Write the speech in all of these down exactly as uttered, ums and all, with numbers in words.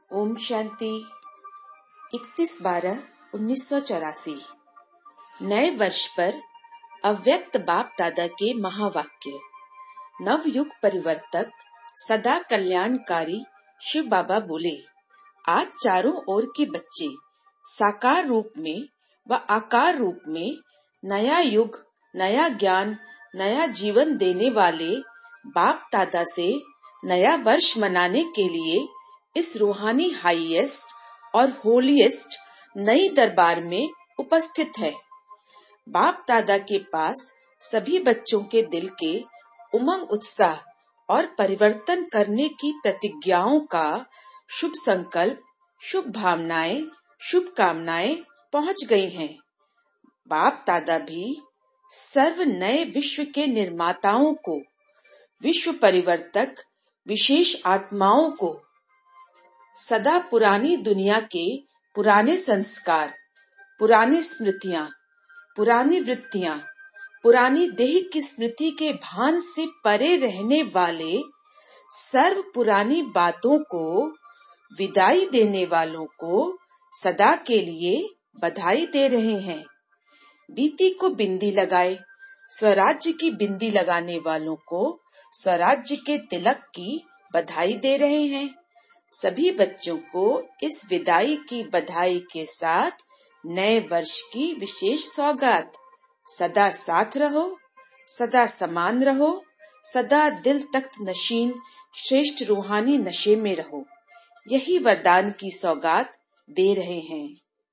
ओम शांति। इकतीस बारह उन्नीस सौ चौरासी। नए वर्ष पर अव्यक्त बाप दादा के महावाक्य। नवयुग परिवर्तक सदा कल्याणकारी शिव बाबा बोले, आज चारों ओर के बच्चे साकार रूप में व आकार रूप में नया युग, नया ज्ञान, नया जीवन देने वाले बाप दादा से नया वर्ष मनाने के लिए इस रूहानी हाईएस्ट और होलीएस्ट नई दरबार में उपस्थित है। बाप दादा के पास सभी बच्चों के दिल के उमंग, उत्साह और परिवर्तन करने की प्रतिज्ञाओं का शुभ संकल्प, शुभ भावनाएं, शुभ कामनाएं पहुंच गई हैं। बाप दादा भी सर्व नए विश्व के निर्माताओं को, विश्व परिवर्तक विशेष आत्माओं को सदा पुरानी दुनिया के पुराने संस्कार, पुरानी स्मृतियां, पुरानी वृत्तियां, पुरानी देह की स्मृति के भान से परे रहने वाले सर्व पुरानी बातों को विदाई देने वालों को सदा के लिए बधाई दे रहे हैं। बीती को बिंदी लगाए स्वराज्य की बिंदी लगाने वालों को स्वराज्य के तिलक की बधाई दे रहे हैं। सभी बच्चों को इस विदाई की बधाई के साथ नए वर्ष की विशेष सौगात। सदा साथ रहो, सदा समान रहो, सदा दिल तख्त नशीन श्रेष्ठ रूहानी नशे में रहो, यही वरदान की सौगात दे रहे हैं।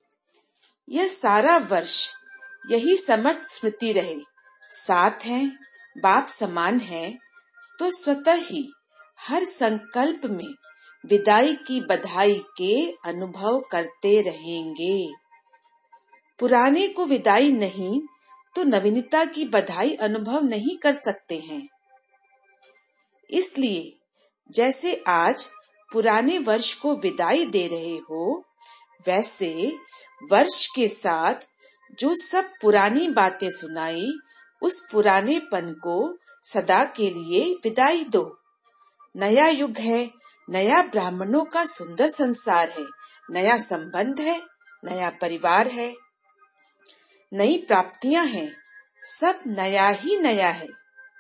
यह सारा वर्ष यही समर्थ स्मृति रहे, साथ हैं, बाप समान हैं, तो स्वतः ही हर संकल्प में विदाई की बधाई के अनुभव करते रहेंगे। पुराने को विदाई नहीं तो नवीनता की बधाई अनुभव नहीं कर सकते हैं। इसलिए जैसे आज पुराने वर्ष को विदाई दे रहे हो, वैसे वर्ष के साथ जो सब पुरानी बातें सुनाई, उस पुरानेपन को सदा के लिए विदाई दो। नया युग है, नया ब्राह्मणों का सुंदर संसार है, नया संबंध है, नया परिवार है, नई प्राप्तियां हैं, सब नया ही नया है।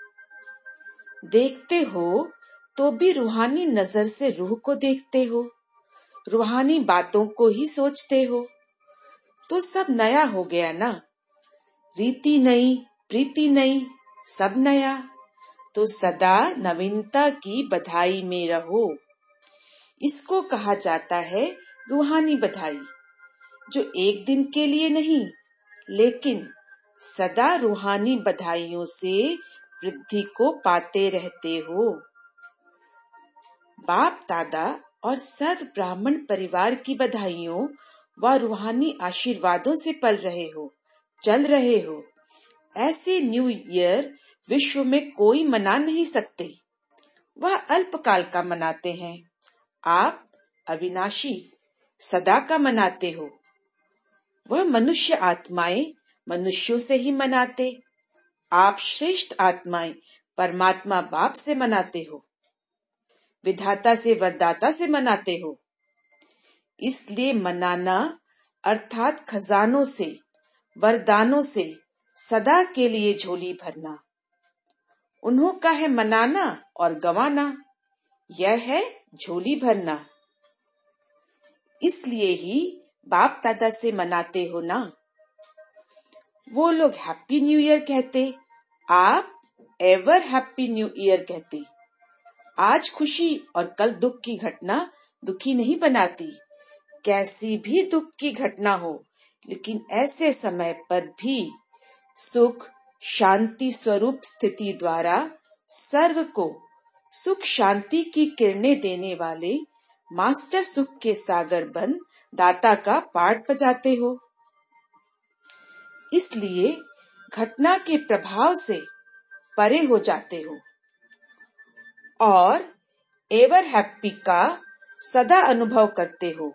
देखते हो तो भी रूहानी नजर से रूह को देखते हो, रूहानी बातों को ही सोचते हो, तो सब नया हो गया ना। रीति नई, प्रीति नई, सब नया, तो सदा नवीनता की बधाई में रहो। इसको कहा जाता है रूहानी बधाई, जो एक दिन के लिए नहीं, लेकिन सदा रूहानी बधाइयों से वृद्धि को पाते रहते हो। बाप दादा और सर्व ब्राह्मण परिवार की बधाइयों व रूहानी आशीर्वादों से पल रहे हो, चल रहे हो। ऐसे न्यू ईयर विश्व में कोई मना नहीं सकते, वह अल्पकाल का मनाते हैं। आप अविनाशी सदा का मनाते हो। वह मनुष्य आत्माएं मनुष्यों से ही मनाते, आप श्रेष्ठ आत्माएं परमात्मा बाप से मनाते हो, विधाता से वरदाता से मनाते हो। इसलिए मनाना अर्थात खजानों से, वरदानों से सदा के लिए झोली भरना। उन्हों का है मनाना और गंवाना, यह है झोली भरना। इसलिए ही बाप दादा से मनाते हो ना। वो लोग हैप्पी न्यू ईयर कहते, आप एवर हैप्पी न्यू ईयर कहते। आज खुशी और कल दुख की घटना दुखी नहीं बनाती। कैसी भी दुख की घटना हो, लेकिन ऐसे समय पर भी सुख शांति स्वरूप स्थिति द्वारा सर्व को सुख शांति की किरणें देने वाले मास्टर सुख के सागर बन दाता का पाठ बजाते हो। इसलिए घटना के प्रभाव से परे हो जाते हो और एवर हैप्पी का सदा अनुभव करते हो।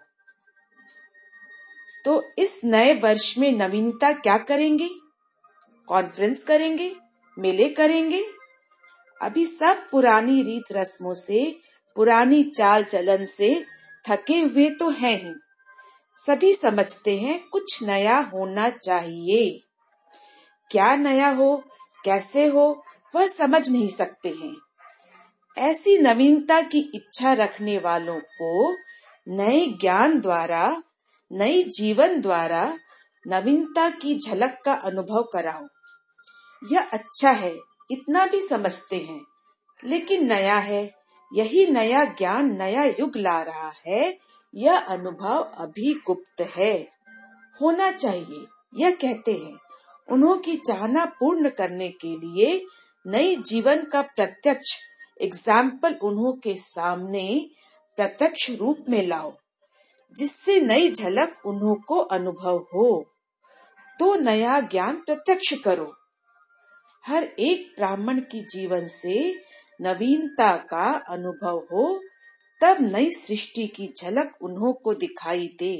तो इस नए वर्ष में नवीनता क्या करेंगे? कॉन्फ्रेंस करेंगे, मेले करेंगे। अभी सब पुरानी रीत रस्मों से, पुरानी चाल चलन से थके हुए तो हैं ही। सभी समझते हैं कुछ नया होना चाहिए। क्या नया हो, कैसे हो, वह समझ नहीं सकते हैं। ऐसी नवीनता की इच्छा रखने वालों को नए ज्ञान द्वारा, नई जीवन द्वारा नवीनता की झलक का अनुभव कराओ। यह अच्छा है, इतना भी समझते हैं, लेकिन नया है, यही नया ज्ञान नया युग ला रहा है। यह अनुभव अभी गुप्त है, होना चाहिए, यह कहते हैं। उन्हों की चाहना पूर्ण करने के लिए नई जीवन का प्रत्यक्ष एग्जाम्पल उन्हों के सामने प्रत्यक्ष रूप में लाओ, जिससे नई झलक उन्हों को अनुभव हो। तो नया ज्ञान प्रत्यक्ष करो। हर एक ब्राह्मण की जीवन से नवीनता का अनुभव हो, तब नई सृष्टि की झलक उन्हों को दिखाई दे।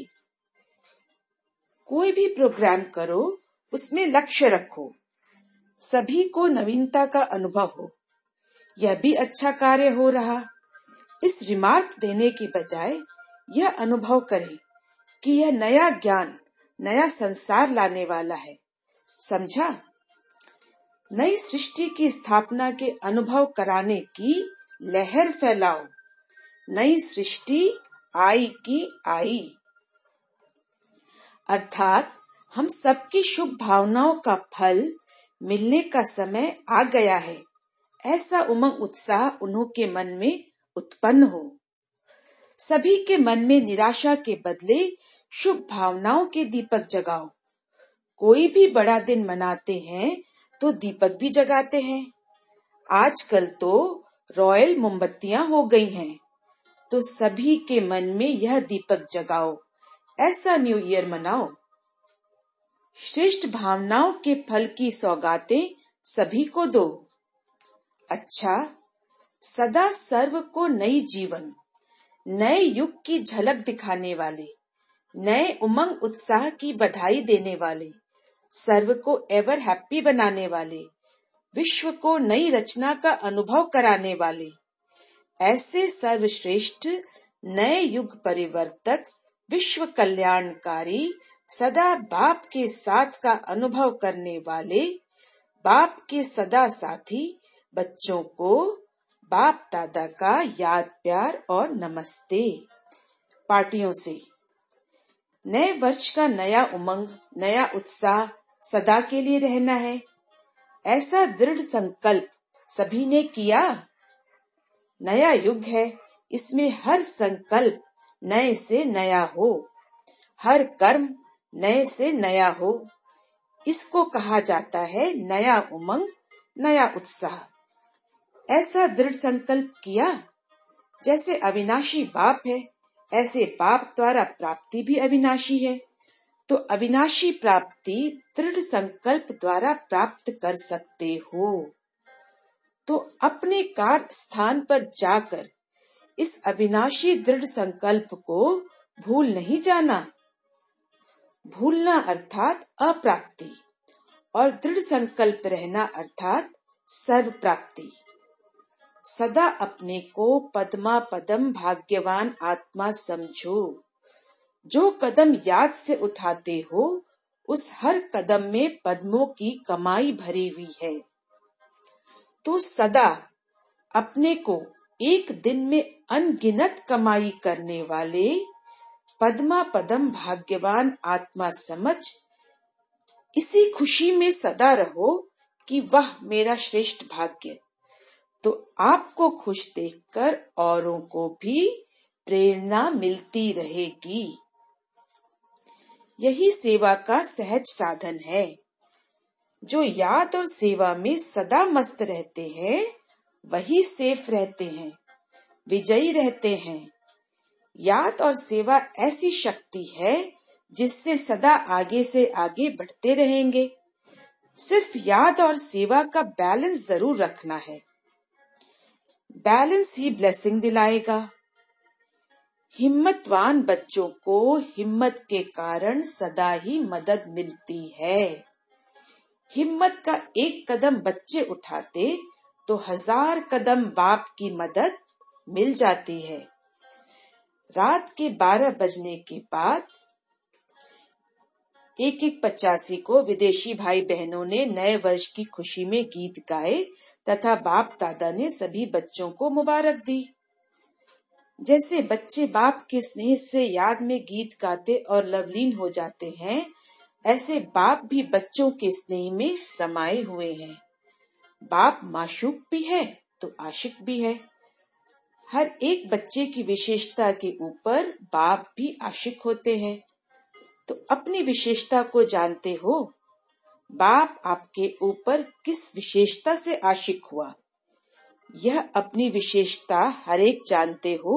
कोई भी प्रोग्राम करो, उसमें लक्ष्य रखो, सभी को नवीनता का अनुभव हो। यह भी अच्छा कार्य हो रहा। इस रिमार्क देने की बजाय यह अनुभव करें कि यह नया ज्ञान नया संसार लाने वाला है। समझा? नई सृष्टि की स्थापना के अनुभव कराने की लहर फैलाओ। नई सृष्टि आई की आई, अर्थात हम सबकी शुभ भावनाओं का फल मिलने का समय आ गया है। ऐसा उमंग उत्साह उन्हों के मन में उत्पन्न हो। सभी के मन में निराशा के बदले शुभ भावनाओं के दीपक जगाओ। कोई भी बड़ा दिन मनाते हैं तो दीपक भी जगाते हैं। आजकल तो रॉयल मोमबत्तियां हो गई हैं, तो सभी के मन में यह दीपक जगाओ। ऐसा न्यू ईयर मनाओ। श्रेष्ठ भावनाओं के फल की सौगातें सभी को दो। अच्छा, सदा सर्व को नई जीवन, नए युग की झलक दिखाने वाले, नए उमंग उत्साह की बधाई देने वाले, सर्व को एवर हैप्पी बनाने वाले, विश्व को नई रचना का अनुभव कराने वाले, ऐसे सर्वश्रेष्ठ नए युग परिवर्तक, विश्व कल्याणकारी, सदा बाप के साथ का अनुभव करने वाले, बाप के सदा साथी बच्चों को बाप दादा का याद प्यार और नमस्ते। पार्टियों से नए वर्ष का नया उमंग, नया उत्साह सदा के लिए रहना है, ऐसा दृढ़ संकल्प सभी ने किया। नया युग है, इसमें हर संकल्प नए से नया हो, हर कर्म नए से नया हो। इसको कहा जाता है नया उमंग, नया उत्साह। ऐसा दृढ़ संकल्प किया। जैसे अविनाशी बाप है, ऐसे बाप द्वारा प्राप्ति भी अविनाशी है। तो अविनाशी प्राप्ति दृढ़ संकल्प द्वारा प्राप्त कर सकते हो। तो अपने कार्य स्थान पर जाकर इस अविनाशी दृढ़ संकल्प को भूल नहीं जाना। भूलना अर्थात अप्राप्ति और दृढ़ संकल्प रहना अर्थात सर्व प्राप्ति। सदा अपने को पद्मा पदम भाग्यवान आत्मा समझो। जो कदम याद से उठाते हो, उस हर कदम में पद्मों की कमाई भरी हुई है। तो सदा अपने को एक दिन में अनगिनत कमाई करने वाले पद्मा पदम भाग्यवान आत्मा समझ इसी खुशी में सदा रहो कि वह मेरा श्रेष्ठ भाग्य। तो आपको खुश देखकर औरों को भी प्रेरणा मिलती रहेगी। यही सेवा का सहज साधन है। जो याद और सेवा में सदा मस्त रहते हैं, वही सेफ रहते हैं, विजयी रहते हैं। याद और सेवा ऐसी शक्ति है जिससे सदा आगे से आगे बढ़ते रहेंगे। सिर्फ याद और सेवा का बैलेंस जरूर रखना है। बैलेंस ही ब्लेसिंग दिलाएगा। हिम्मतवान बच्चों को हिम्मत के कारण सदा ही मदद मिलती है। हिम्मत का एक कदम बच्चे उठाते तो हजार कदम बाप की मदद मिल जाती है। रात के बारह बजने के बाद एक एक पचासी को विदेशी भाई बहनों ने नए वर्ष की खुशी में गीत गाए तथा बाप दादा ने सभी बच्चों को मुबारक दी। जैसे बच्चे बाप के स्नेह से याद में गीत गाते और लवलीन हो जाते हैं, ऐसे बाप भी बच्चों के स्नेह में समाये हुए हैं। बाप माशूक भी है तो आशिक भी है। हर एक बच्चे की विशेषता के ऊपर बाप भी आशिक होते हैं। तो अपनी विशेषता को जानते हो? बाप आपके ऊपर किस विशेषता से आशिक हुआ, यह अपनी विशेषता हर एक जानते हो।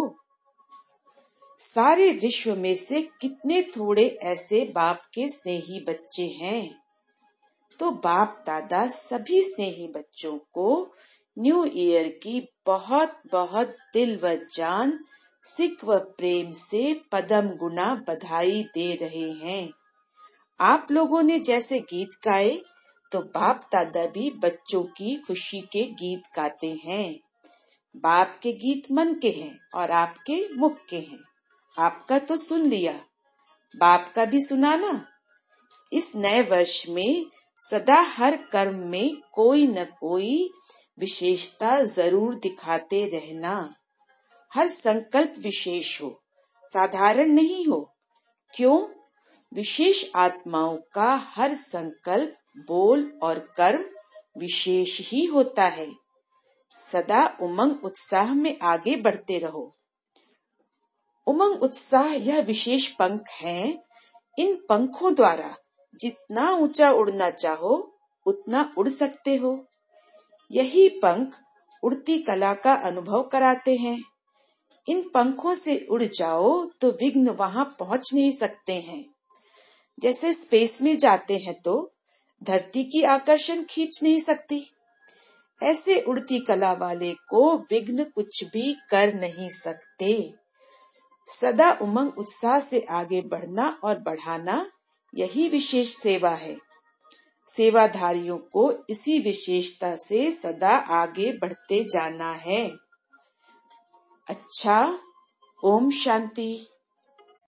सारे विश्व में से कितने थोड़े ऐसे बाप के स्नेही बच्चे हैं। तो बाप दादा सभी स्नेही बच्चों को न्यू ईयर की बहुत बहुत दिल व जान, सिक व प्रेम से पदम गुना बधाई दे रहे हैं। आप लोगों ने जैसे गीत गाए तो बाप दादा भी बच्चों की खुशी के गीत गाते हैं। बाप के गीत मन के हैं और आपके मुख के हैं। आपका तो सुन लिया, बाप का भी सुनाना। इस नए वर्ष में सदा हर कर्म में कोई न कोई विशेषता जरूर दिखाते रहना। हर संकल्प विशेष हो, साधारण नहीं हो। क्यों? विशेष आत्माओं का हर संकल्प, बोल और कर्म विशेष ही होता है। सदा उमंग उत्साह में आगे बढ़ते रहो। उमंग उत्साह यह विशेष पंख हैं। इन पंखों द्वारा जितना ऊंचा उड़ना चाहो उतना उड़ सकते हो। यही पंख उड़ती कला का अनुभव कराते हैं। इन पंखों से उड़ जाओ तो विघ्न वहां पहुंच नहीं सकते हैं। जैसे स्पेस में जाते हैं तो धरती की आकर्षण खींच नहीं सकती, ऐसे उड़ती कला वाले को विघ्न कुछ भी कर नहीं सकते। सदा उमंग उत्साह से आगे बढ़ना और बढ़ाना यही विशेष सेवा है। सेवाधारियों को इसी विशेषता से सदा आगे बढ़ते जाना है। अच्छा, ओम शांति।